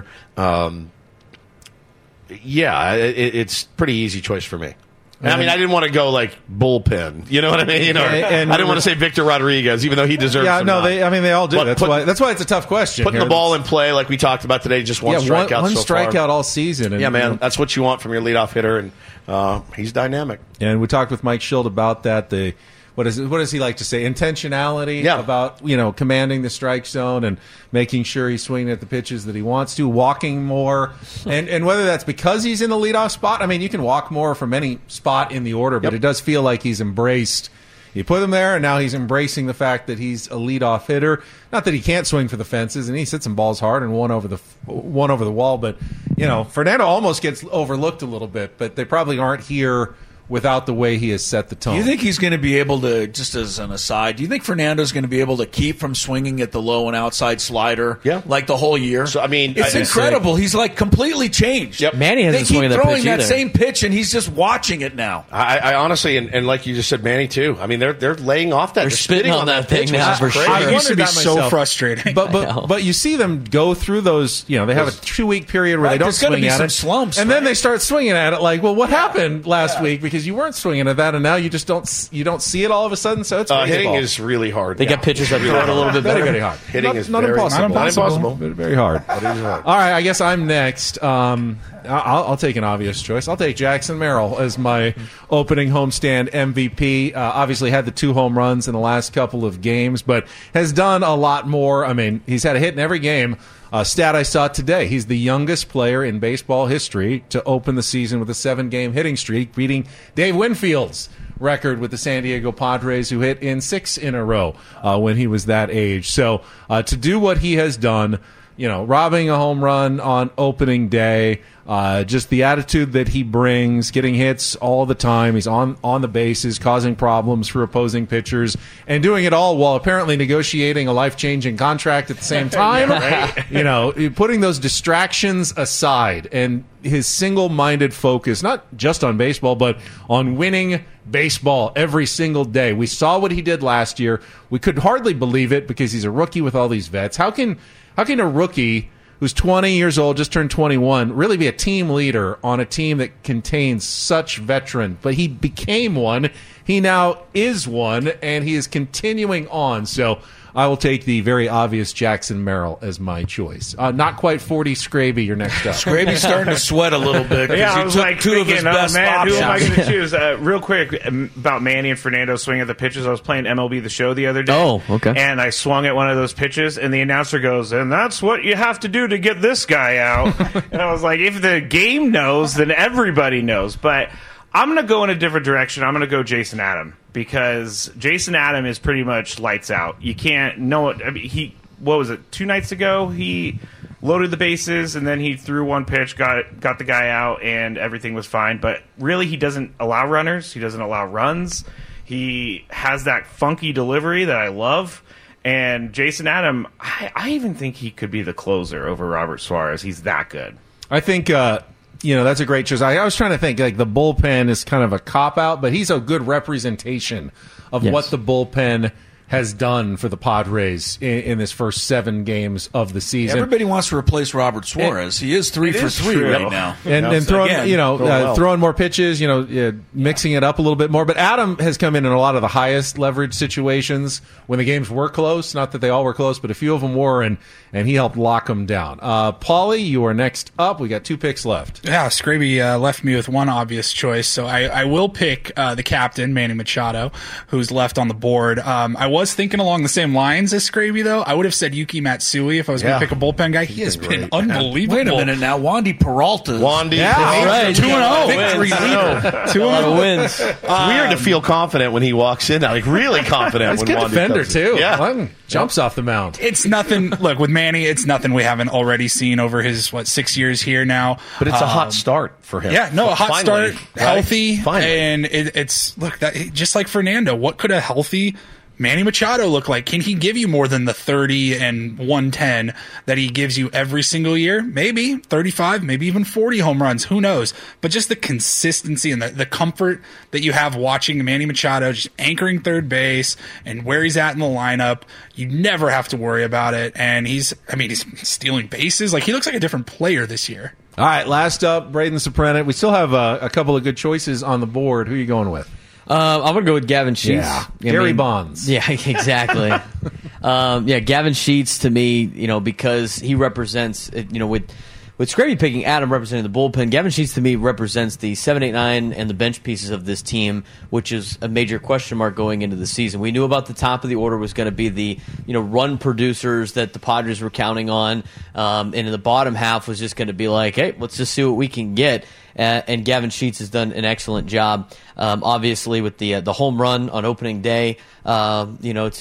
It's pretty easy choice for me. I mean, I didn't want to go like bullpen. You know what I mean? And I didn't want to say Victor Rodriguez, even though he deserves. Yeah, some no, nod. they all do. But That's why it's a tough question. Putting the ball in play, like we talked about today, just one strikeout. One so strikeout far. all season. And, Yeah, man, that's what you want from your leadoff hitter, and he's dynamic. And we talked with Mike Schild about that. What does he like to say? Intentionality about commanding the strike zone and making sure he's swinging at the pitches that he wants to, walking more, and whether that's because he's in the leadoff spot. I mean, you can walk more from any spot in the order, but it does feel like he's embraced. You put him there, and now he's embracing the fact that he's a leadoff hitter. Not that he can't swing for the fences, and he hits some balls hard and one over the wall. But Fernando almost gets overlooked a little bit, but they probably aren't here without the way he has set the tone. Do you think he's going to be able to, just as an aside, do you think Fernando's going to be able to keep from swinging at the low and outside slider like the whole year? So, I mean, it's incredible. He's like completely changed. Yep. Manny hasn't They keep swung that throwing pitch that either. same pitch, and he's just watching it now. I honestly, and like you just said, Manny too. I mean, they're laying off that. They're spitting on that thing pitch, now, which is for crazy. sure. I used to be wondered that so myself. frustrating. But you see them go through those. They have a 2-week period where they don't There's gonna swing be at some it, slumps, and then right? they start swinging at it. Like, well, what happened last week because you weren't swinging at that, and now you just don't see it all of a sone. So it's Hitting baseball. is really hard. They got pitchers that throw it a little bit better. Very hard. Hitting is not very impossible. not impossible. But very hard. All right, I guess I'm next. I'll take an obvious choice. I'll take Jackson Merrill as my opening homestand MVP. Obviously had the 2 home runs in the last couple of games, but has done a lot more. I mean, he's had a hit in every game. Stat I saw today, he's the youngest player in baseball history to open the season with a 7-game hitting streak, beating Dave Winfield's record with the San Diego Padres, who hit in 6 in a row when he was that age. So to do what he has done, robbing a home run on opening day, just the attitude that he brings, getting hits all the time. He's on the bases, causing problems for opposing pitchers, and doing it all while apparently negotiating a life-changing contract at the same time. Putting those distractions aside and his single-minded focus, not just on baseball, but on winning baseball every single day. We saw what he did last year. We could hardly believe it because he's a rookie with all these vets. How can a rookie who's 20 years old, just turned 21, really be a team leader on a team that contains such veteran. But he became one. He now is one, and he is continuing on. So I will take the very obvious Jackson Merrill as my choice. Not quite 40 Scraby, you're next up. Scraby's starting to sweat a little bit because I he was took like two of his best options. Who am I going to choose? Real quick about Manny and Fernando swinging the pitches. I was playing MLB The Show the other day. Oh, okay. And I swung at one of those pitches, and the announcer goes, and that's what you have to do to get this guy out. And I was like, if the game knows, then everybody knows. But I'm going to go in a different direction. I'm going to go Jason Adam, because Jason Adam is pretty much lights out. You can't know it. I mean, what was it, 2 nights ago? He loaded the bases, and then he threw one pitch, got the guy out, and everything was fine. But really, he doesn't allow runners. He doesn't allow runs. He has that funky delivery that I love. And Jason Adam, I even think he could be the closer over Robert Suarez. He's that good. I think that's a great choice. I was trying to think, like, the bullpen is kind of a cop-out, but he's a good representation of what the bullpen has done for the Padres in this first 7 games of the season. Everybody wants to replace Robert Suarez. He is 3 for 3 right now. And throwing more pitches, mixing it up a little bit more. But Adam has come in a lot of the highest leverage situations when the games were close. Not that they all were close, but a few of them were, and he helped lock them down. Paulie, you are next up. We got 2 picks left. Yeah, Scraby left me with one obvious choice, so I will pick the captain, Manny Machado, who's left on the board. I was thinking along the same lines as Scraby, though. I would have said Yuki Matsui if I was going to pick a bullpen guy. He has been unbelievable. Wait a minute now. Wandy Peralta. Right. 2-0. Victory leader. 2-0 wins. It's weird to feel confident when he walks in. Like, really confident. He's a good defender, too. Yeah. Jumps off the mound. It's nothing. Look, with Manny, it's nothing we haven't already seen over his, 6 years here now. But it's a hot start for him. Yeah, no, a hot start, healthy. Finally. And it's, just like Fernando, what could a healthy Manny Machado look like? Can he give you more than the 30 and 110 that he gives you every single year? Maybe 35, maybe even 40 home runs. Who knows? But just the consistency and the comfort that you have watching Manny Machado just anchoring third base and where he's at in the lineup, you never have to worry about it. And he's stealing bases. Like, he looks like a different player this year. All right, last up, Braden Soprano. We still have a couple of good choices on the board. Who are you going with? I'm going to go with Gavin Sheets. Yeah, Gary Bonds. Yeah, exactly. Gavin Sheets, to me, because he represents, with Scraby picking Adam representing the bullpen, Gavin Sheets, to me, represents the 7, 8, 9 and the bench pieces of this team, which is a major question mark going into the season. We knew about the top of the order was going to be the run producers that the Padres were counting on, and in the bottom half was just going to be like, hey, let's just see what we can get. And Gavin Sheets has done an excellent job, obviously with the home run on opening day, to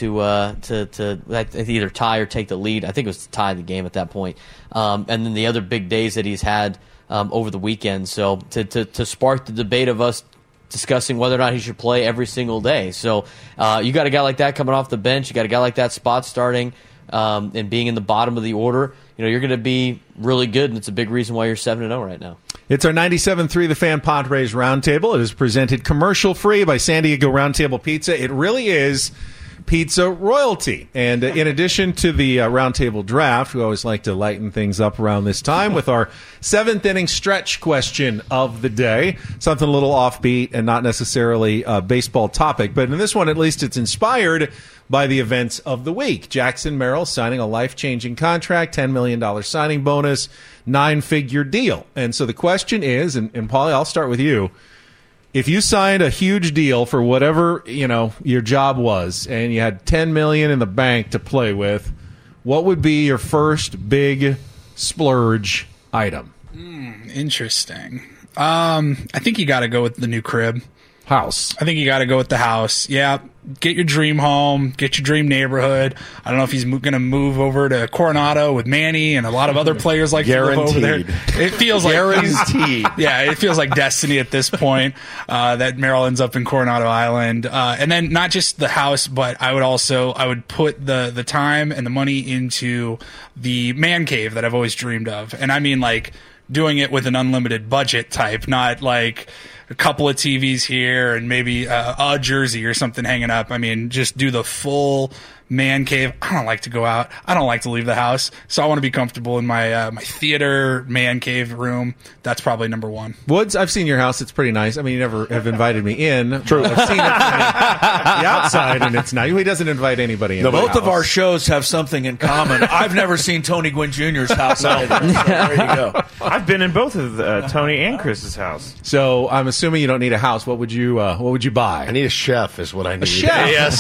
either tie or take the lead. I think it was to tie the game at that point. And then the other big days that he's had over the weekend. So to spark the debate of us discussing whether or not he should play every single day. So you got a guy like that coming off the bench. You got a guy like that spot starting and being in the bottom of the order. You're going to be really good, and it's a big reason why you're 7-0 right now. It's our 97.3 The Fan Padres Roundtable. It is presented commercial-free by San Diego Roundtable Pizza. It really is pizza royalty. And in addition to the Roundtable Draft, we always like to lighten things up around this time with our 7th-inning stretch question of the day. Something a little offbeat and not necessarily a baseball topic. But in this one, at least, it's inspired by the events of the week. Jackson Merrill signing a life-changing contract, $10 million signing bonus, 9-figure deal. And so the question is, and Paulie, I'll start with you. If you signed a huge deal for whatever, your job was, and you had $10 million in the bank to play with, what would be your first big splurge item? Interesting. I think you got to go with the new crib. House. I think you got to go with the house. Yeah, get your dream home, get your dream neighborhood. I don't know if he's going to move over to Coronado with Manny and a lot of other players like to live over there. It feels like guaranteed. Yeah, it feels like destiny at this point that Merrill ends up in Coronado Island. And then not just the house, but I would put the time and the money into the man cave that I've always dreamed of. And I mean, like, doing it with an unlimited budget type, not like a couple of TVs here and maybe a jersey or something hanging up. I mean, just do the full man cave. I don't like to go out. I don't like to leave the house. So I want to be comfortable in my my theater man cave room. That's probably number one. Woods, I've seen your house. It's pretty nice. I mean, you never have invited me in. True. I've seen it from the outside, and it's nice. He doesn't invite anybody in. No, both of our shows have something in common. I've never seen Tony Gwynn Jr.'s house either. So there you go. I've been in both of Tony and Chris's house. So I'm assuming you don't need a house. What would you buy? I need a chef is what I need. A chef.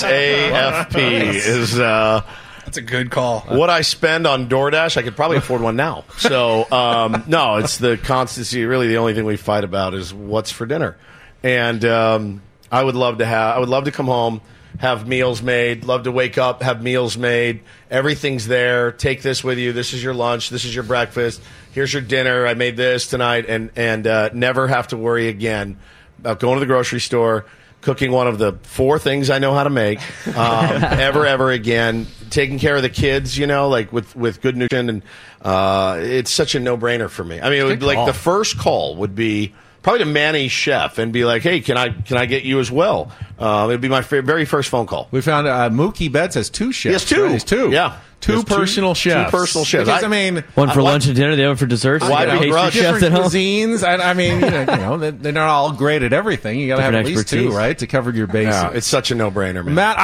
ASAFP is that's a good call. What I spend on DoorDash, I could probably afford one now. So no, it's the constancy. Really, the only thing we fight about is what's for dinner. And I would love to come home, have meals made. Love to wake up, have meals made. Everything's there. Take this with you. This is your lunch. This is your breakfast. Here's your dinner. I made this tonight, and never have to worry again about going to the grocery store, cooking one of the 4 things I know how to make, ever again. Taking care of the kids, like with good nutrition, and it's such a no-brainer for me. I mean, it would, the first call would be probably to Manny's chef and be like, "Hey, can I get you as well?" It'd be my very first phone call. We found Mookie Betts has 2 chefs. He has 2. Right? He has 2. Yeah. Two personal chefs. 2 personal chefs. Because, I mean, one for lunch and dinner, the other for dessert. Why pastry chefs at home? Cuisines. I mean, they're not all great at everything. You got to have at least 2, right, to cover your bases. Yeah, it's such a no-brainer, man. Matt,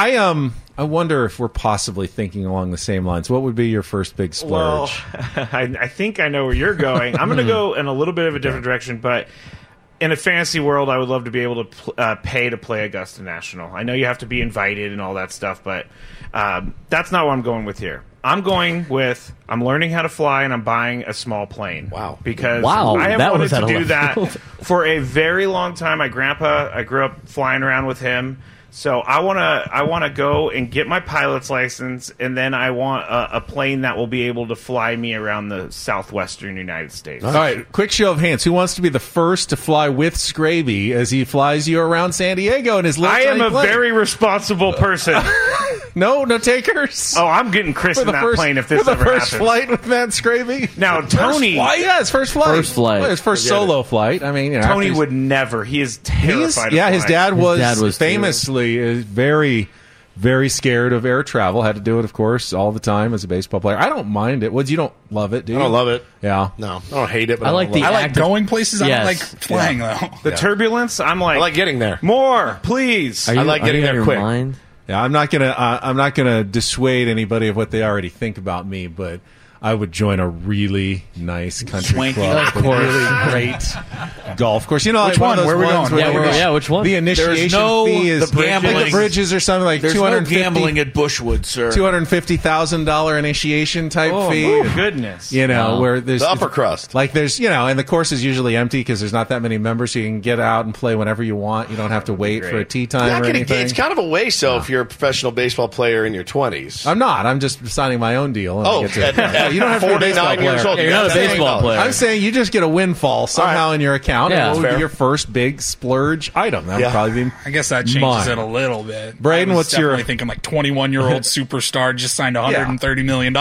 I wonder if we're possibly thinking along the same lines. What would be your first big splurge? Well, I think I know where you're going. I'm going to go in a little bit of a different direction, but in a fantasy world, I would love to be able to pay to play Augusta National. I know you have to be invited and all that stuff, but that's not what I'm going with here. I'm learning how to fly, and I'm buying a small plane. Wow. Because I have wanted to do that for a very long time. My grandpa, I grew up flying around with him. So I want to go and get my pilot's license, and then I want a plane that will be able to fly me around the southwestern United States. All right, quick show of hands. Who wants to be the first to fly with Scraby as he flies you around San Diego in his little I am tiny a plane? very responsible person. No takers? Oh, I'm getting Chris in that plane if this ever happens. For the first flight with Matt Scraby? Now, Tony... Yeah, his first flight. Well, his first solo flight. I mean, Tony would never. He is terrified of flying. His dad was famously very, very scared of air travel. Had to do it, of course, all the time as a baseball player. I don't mind it. Woods, you don't love it, do you? I don't love it. Yeah. No, I don't hate it, but I like going places. I don't like flying, though. The turbulence, I like getting there. More, please. I like getting there quick. Mind? Yeah, I'm not gonna dissuade anybody of what they already think about me, but I would join a really nice country club. Of course. Really great golf course. You know, which one? Where are we going? Which one? The initiation fee is the bridges or something like There's no gambling at Bushwood, sir. $250,000 initiation type fee. Oh, goodness. Where there's the upper crust. Like there's, and the course is usually empty because there's not that many members, so you can get out and play whenever you want. You don't have to wait for a tee time or anything. It's kind of a waste, though, if you're a professional baseball player in your 20s. I'm not. I'm just signing my own deal. And you don't have to be a baseball years old. You're not a baseball player. I'm saying you just get a windfall somehow in your account. Yeah, and what would be your first big splurge item? That would probably be I guess that changes it a little bit. Braden, what's your... I thinking like 21-year-old superstar just signed $130 million.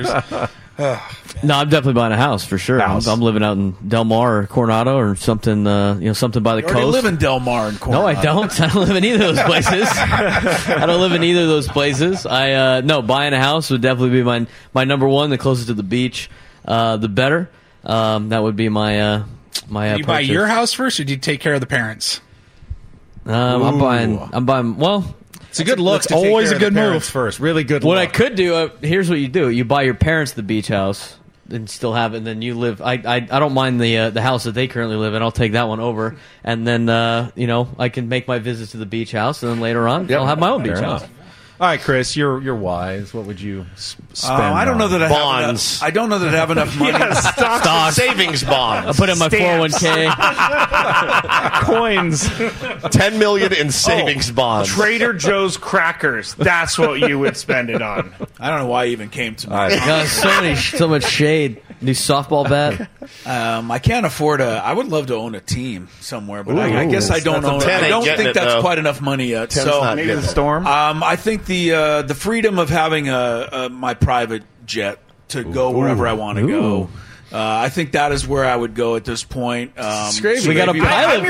No, I'm definitely buying a house for sure. I'm living out in Del Mar or Coronado or something. Something by the coast. You live in Del Mar and Coronado. No, I don't. I don't live in either of those places. I don't live in either of those places. Buying a house would definitely be my number one. The closer to the beach, the better. That would be my You buy your house first, or do you take care of the parents? I'm buying. Well. It's a good look. It's always a good move. First, really good. What I could do, here's what you do: you buy your parents the beach house, and still have it. And then you live. I don't mind the house that they currently live in. I'll take that one over, and then I can make my visits to the beach house, and then later on I'll have my own beach house. All right, Chris, you're wise. What would you spend? I don't know that bonds. I don't know that I have enough money. Stock savings bonds. I'll put in my 401k. Coins. $10 million in savings bonds. Trader Joe's crackers. That's what you would spend it on. I don't know why it even came to me. God, so much shade. New softball bat. I can't afford I would love to own a team somewhere, but I guess I don't own. I don't think that's quite enough money yet. So maybe the Storm. I think the freedom of having my private jet to go wherever I want to go I think that is where I would go at this point. We got a pilot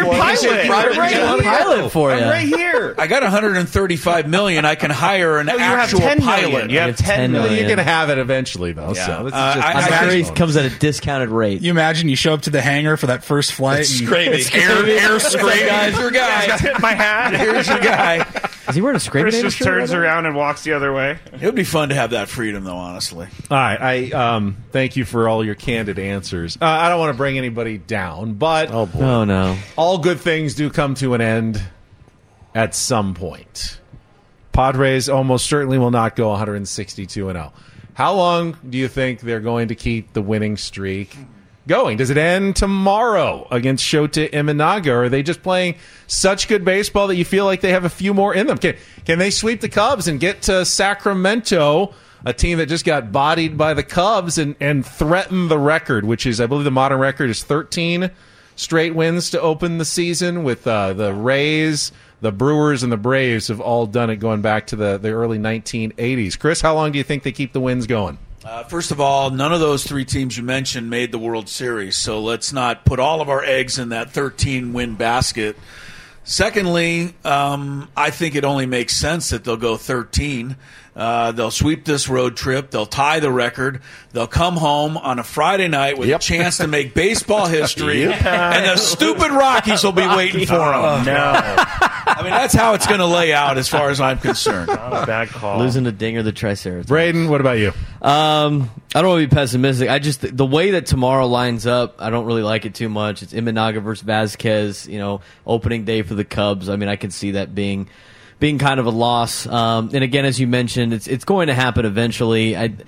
for you. I'm right here. I got $135 million. I can hire an actual pilot. You have $10 million. You're going to have it eventually, though. Yeah. So this is I'm sure he comes at a discounted rate. You imagine you show up to the hangar for that first flight. It's and Scraby. It's air Scraby. Here's your guy. Hit my hat. Here's your guy. Is he wearing a Scraby? Chris just turns around and walks the other way. It would be fun to have that freedom, though, honestly. All right. I thank you for all your candid answers. I don't want to bring anybody down, but Oh no. all good things do come to an end at some point. Padres almost certainly will not go 162-0. How long do you think they're going to keep the winning streak going? Does it end tomorrow against Shota Imanaga? Or are they just playing such good baseball that you feel like they have a few more in them? Can they sweep the Cubs and get to Sacramento, a team that just got bodied by the Cubs, and threaten the record, which is, I believe the modern record is 13 straight wins to open the season, with the Rays, the Brewers, and the Braves have all done it going back to the early 1980s. Chris, how long do you think they keep the wins going? First of all, none of those three teams you mentioned made the World Series, so let's not put all of our eggs in that 13-win basket. Secondly, I think it only makes sense that they'll go 13. They'll sweep this road trip. They'll tie the record. They'll come home on a Friday night with a chance to make baseball history, and the stupid Rockies will be waiting for them. No. I mean, that's how it's going to lay out as far as I'm concerned. Bad call. Losing to Dinger, the Triceratops. Braden, what about you? I don't want to be pessimistic. The way that tomorrow lines up, I don't really like it too much. It's Imanaga versus Vasquez, opening day for the Cubs. I mean, I can see that being kind of a loss. And again, as you mentioned, it's going to happen eventually. That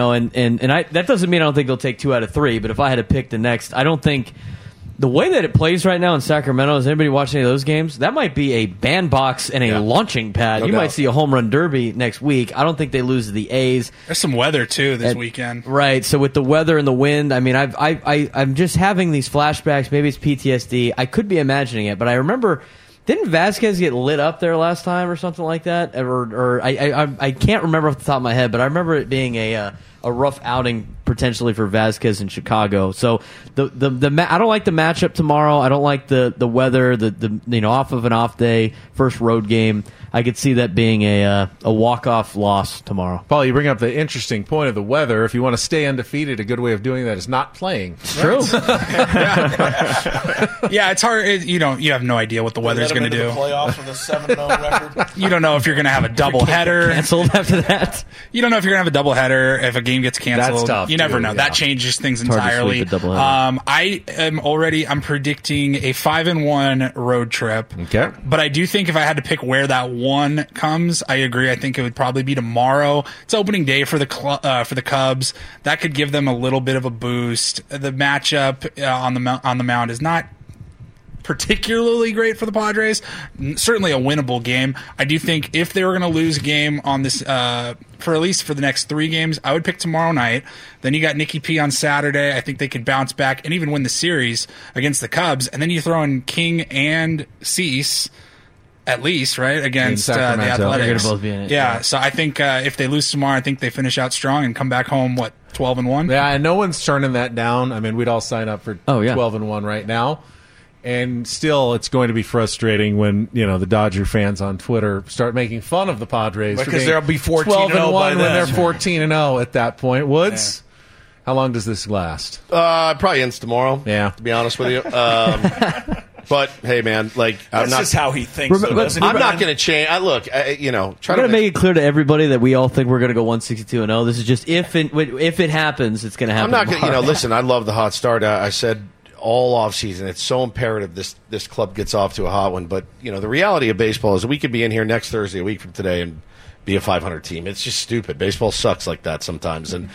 doesn't mean I don't think they'll take 2 out of 3, but if I had to pick the next, I don't think the way that it plays right now in Sacramento, is anybody watching any of those games? That might be a bandbox and a launching pad. You might see a home run derby next week. I don't think they lose to the A's. There's some weather too this weekend. Right. So with the weather and the wind, I mean, I'm just having these flashbacks. Maybe it's PTSD. I could be imagining it, but I remember, didn't Vasquez get lit up there last time or something like that? Or I can't remember off the top of my head, but I remember it being a rough outing potentially for Vasquez in Chicago. So I don't like the matchup tomorrow. I don't like the weather. The off of an off day, first road game. I could see that being a walk-off loss tomorrow. Paul, you bring up the interesting point of the weather. If you want to stay undefeated, a good way of doing that is not playing. True. Yeah, it's hard. You have no idea what the weather's going to do. Playoffs with a 7-0 record. You don't know if you're going to have a doubleheader. Canceled after that. You don't know if you're going to have a doubleheader if a game gets canceled. That's tough. You never know. Yeah. That changes things It's hard to entirely. sweep a doubleheader. I'm predicting a 5-1 road trip. Okay. But I do think if I had to pick where that one comes, I agree. I think it would probably be tomorrow. It's opening day for the Cubs. That could give them a little bit of a boost. The matchup on the mound is not particularly great for the Padres. Certainly a winnable game. I do think if they were going to lose a game on this, for at least for the next 3 games, I would pick tomorrow night. Then you got Nicky P on Saturday. I think they could bounce back and even win the series against the Cubs. And then you throw in King and Cease, at least, right, against the Athletics. They're going to both be in it. Yeah, so I think if they lose tomorrow, I think they finish out strong and come back home, 12-1? Yeah, and no one's turning that down. I mean, we'd all sign up for 12-1 right now. And still, it's going to be frustrating when the Dodger fans on Twitter start making fun of the Padres because they'll be 14-0 by when they're 14-0 at that point. Woods, how long does this last? Probably ends tomorrow. Yeah, to be honest with you. But hey, man, that's just how he thinks. I'm not going to change. Try to make it clear to everybody that we all think we're going to go 162-0. This is just if it happens, it's going to happen. I'm not going to. Listen, I love the hot start. I said all off season, it's so imperative this club gets off to a hot one. But the reality of baseball is we could be in here next Thursday, a week from today, and be a 500 team. It's just stupid. Baseball sucks like that sometimes, and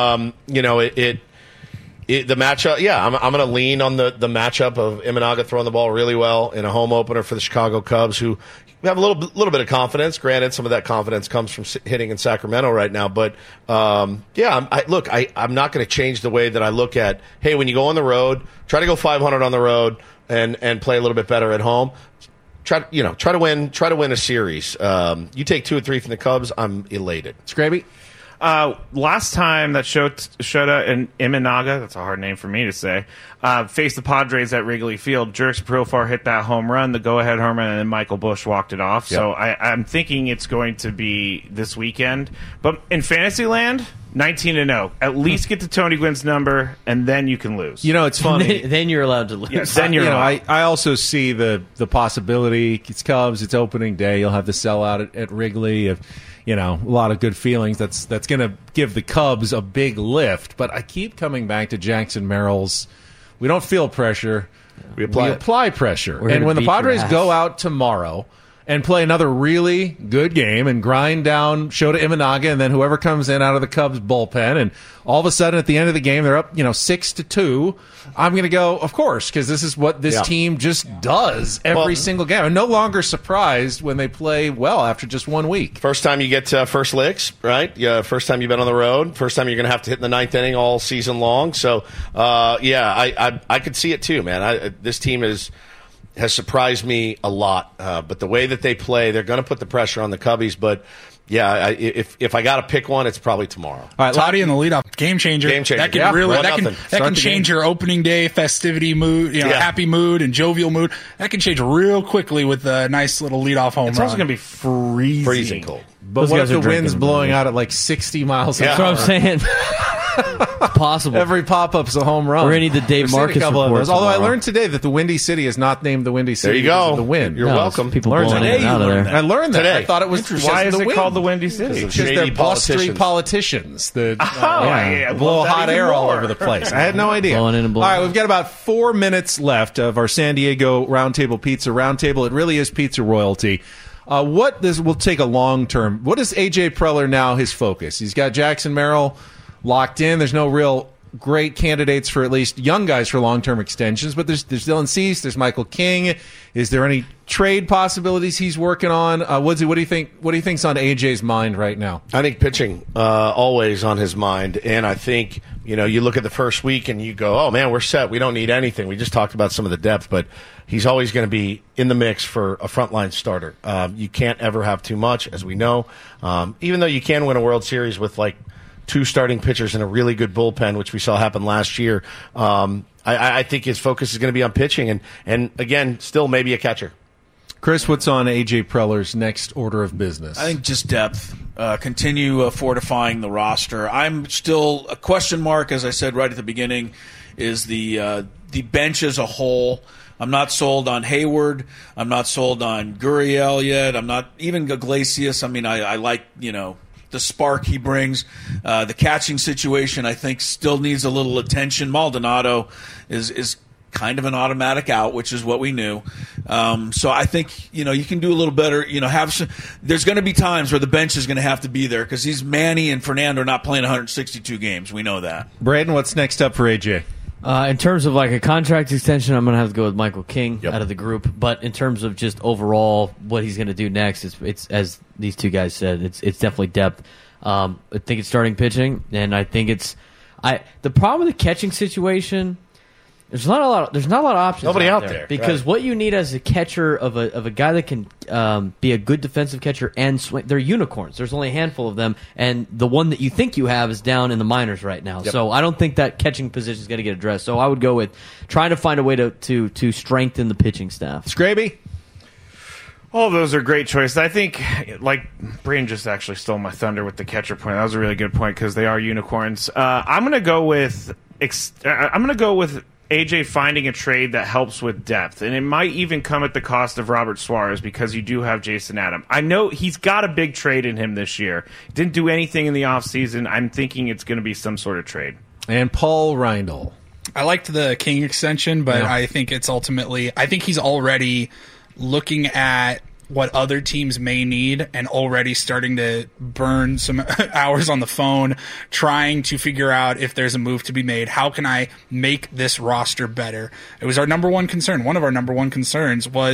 the matchup, I'm going to lean on the matchup of Imanaga throwing the ball really well in a home opener for the Chicago Cubs, who have a little bit of confidence. Granted, some of that confidence comes from hitting in Sacramento right now. But, I'm not going to change the way that I look at, hey, when you go on the road, try to go 500 on the road and play a little bit better at home. Try to win a series. You take 2 or 3 from the Cubs, I'm elated. Scraby? Last time that Shota and Imanaga, that's a hard name for me to say, faced the Padres at Wrigley Field, Jerks Profar hit that home run, the go-ahead home run, and then Michael Busch walked it off. Yep. So I'm thinking it's going to be this weekend. But in Fantasyland, 19-0. At least get to Tony Gwynn's number, and then you can lose. It's funny. then you're allowed to lose. Yes, then you're allowed. I also see the possibility. It's Cubs. It's opening day. You'll have the sellout at Wrigley. A lot of good feelings. That's going to give the Cubs a big lift. But I keep coming back to Jackson Merrill's. We don't feel pressure. We apply pressure. And when the Padres go out tomorrow and play another really good game and grind down Shota Imanaga and then whoever comes in out of the Cubs bullpen, and all of a sudden at the end of the game they're up 6-2, I'm going to go, of course, because this is what this team just does every single game. I'm no longer surprised when they play well after just 1 week. First time you get first licks, right? Yeah, first time you've been on the road. First time you're going to have to hit in the ninth inning all season long. So, I could see it too, man. This team has surprised me a lot. But the way that they play, they're going to put the pressure on the Cubbies. But, if I got to pick one, it's probably tomorrow. All right, Lottie in the leadoff. Game changer. That can change your opening day festivity mood, happy mood and jovial mood. That can change real quickly with a nice little leadoff home run. It's also going to be freezing cold. But what if the wind's blowing out at like 60 miles an hour? That's what I'm saying. It's possible. Every pop-up's a home run. We're going to need the Dave Marcus report. Although I learned today that the Windy City is not named the Windy City. There you go. Of the wind. You're welcome. People blowing in and out of there. I learned that. Today. I thought it was why is it called the Windy City? Because they're blustery politicians. Blow hot air all over the place. I had no idea. Blowing in and blowing all right, we've got about 4 minutes left of our San Diego Roundtable Pizza Roundtable. It really is pizza royalty. We'll take a long term. What is AJ Preller now his focus? He's got Jackson Merrill locked in. There's no real great candidates for at least young guys for long-term extensions, but there's Dylan Cease, there's Michael King. Is there any trade possibilities he's working on? Woodsy, what do you think? What do you think's on AJ's mind right now? I think pitching always on his mind, and I think you look at the first week and you go, oh man, we're set. We don't need anything. We just talked about some of the depth, but he's always going to be in the mix for a frontline starter. You can't ever have too much, as we know. Even though you can win a World Series with like 2 starting pitchers and a really good bullpen, which we saw happen last year. I think his focus is going to be on pitching and again, still maybe a catcher. Chris, what's on A.J. Preller's next order of business? I think just depth. Continue fortifying the roster. I'm still a question mark, as I said right at the beginning, is the bench as a whole. I'm not sold on Hayward. I'm not sold on Gurriel yet. I'm not even Iglesias. I mean, I like, the spark he brings. The catching situation, I think, still needs a little attention. Maldonado is kind of an automatic out, which is what we knew. So I think, you can do a little better. There's going to be times where the bench is going to have to be there because these Manny and Fernando are not playing 162 games. We know that. Braden, what's next up for AJ? In terms of like a contract extension, I'm going to have to go with Michael King out of the group. But in terms of just overall what he's going to do next, it's as these two guys said, it's definitely depth. I think it's starting pitching, and I think the problem with the catching situation. There's not a lot of options. Nobody out there because what you need as a catcher of a guy that can be a good defensive catcher and swing. They're unicorns. There's only a handful of them, and the one that you think you have is down in the minors right now. Yep. So I don't think that catching position is going to get addressed. So I would go with trying to find a way to strengthen the pitching staff. Scraby? All of those are great choices. I think, like, Brain just actually stole my thunder with the catcher point. That was a really good point because they are unicorns. I'm going to go with AJ finding a trade that helps with depth, and it might even come at the cost of Robert Suarez because you do have Jason Adam. I know he's got a big trade in him this year. Didn't do anything in the offseason. I'm thinking it's going to be some sort of trade. And Paul Reindl. I liked the King extension, but I think it's ultimately – I think he's already looking at what other teams may need and already starting to burn some hours on the phone trying to figure out if there's a move to be made. How can I make this roster better? It was our number one concern. One of our number one concerns was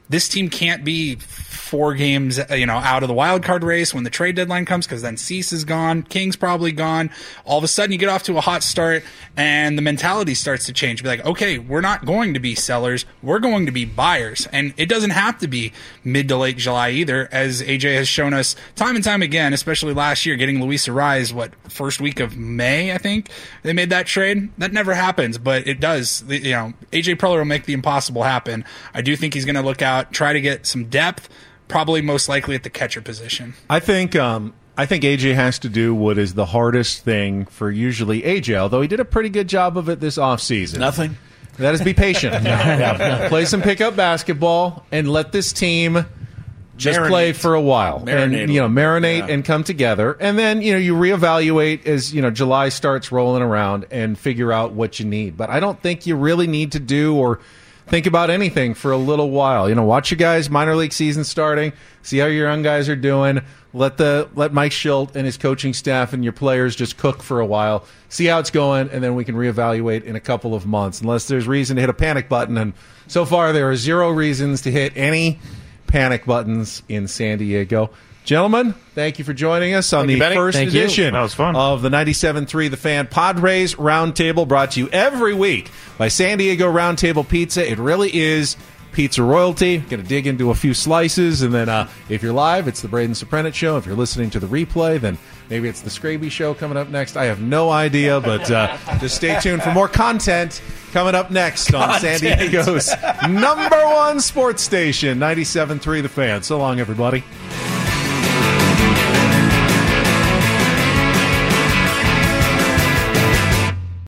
this team can't be 4 games, out of the wild card race when the trade deadline comes, because then Cease is gone, King's probably gone. All of a sudden, you get off to a hot start, and the mentality starts to change. Be like, okay, we're not going to be sellers, we're going to be buyers, and it doesn't have to be mid to late July either, as AJ has shown us time and time again, especially last year, getting Luis Arraez, first week of May, I think they made that trade. That never happens, but it does. AJ Preller will make the impossible happen. I do think he's going to look out, try to get some depth. Probably most likely at the catcher position. I think AJ has to do what is the hardest thing for usually AJ, although he did a pretty good job of it this offseason. Nothing. That is be patient. Play some pickup basketball and let this team just play for a while. Marinate and come together. And then, you reevaluate as, July starts rolling around and figure out what you need. But I don't think you really need to do or think about anything for a little while. Watch your guys' minor league season starting, see how your young guys are doing. Let Mike Schilt and his coaching staff and your players just cook for a while, see how it's going, and then we can reevaluate in a couple of months, unless there's reason to hit a panic button. And so far, there are 0 reasons to hit any panic buttons in San Diego. Gentlemen, thank you for joining us on the first edition That was fun. of the 97.3 The Fan Padres Roundtable, brought to you every week by San Diego Roundtable Pizza. It really is pizza royalty. Going to dig into a few slices, and then if you're live, it's the Braden Soprenet Show. If you're listening to the replay, then maybe it's the Scraby Show coming up next. I have no idea, but just stay tuned for more content coming up next on San Diego's #1 sports station, 97.3 The Fan. So long, everybody.